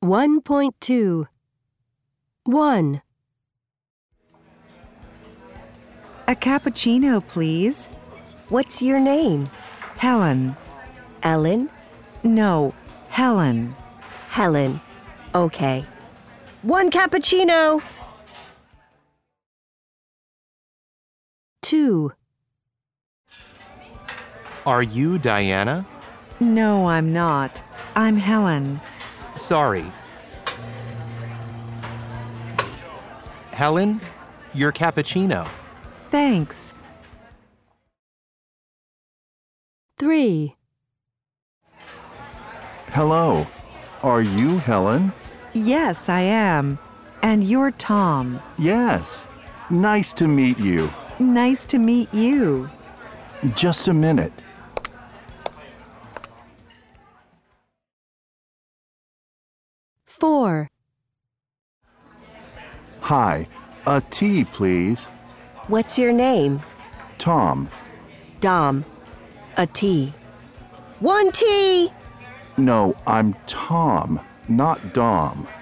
1.2 1. A cappuccino, please. What's your name? Helen. Ellen? No, Helen. Helen. Okay. 1 cappuccino. 2. Are you Diana? No, I'm not. I'm Helen. Sorry. Helen, your cappuccino. Thanks. 3. Hello. Are you Helen? Yes, I am. And you're Tom. Yes. Nice to meet you. Nice to meet you. Just a minute. Four. Hi. A tea, please. What's your name? Tom. Dom. A tea. 1 tea. No, I'm Tom, not Dom.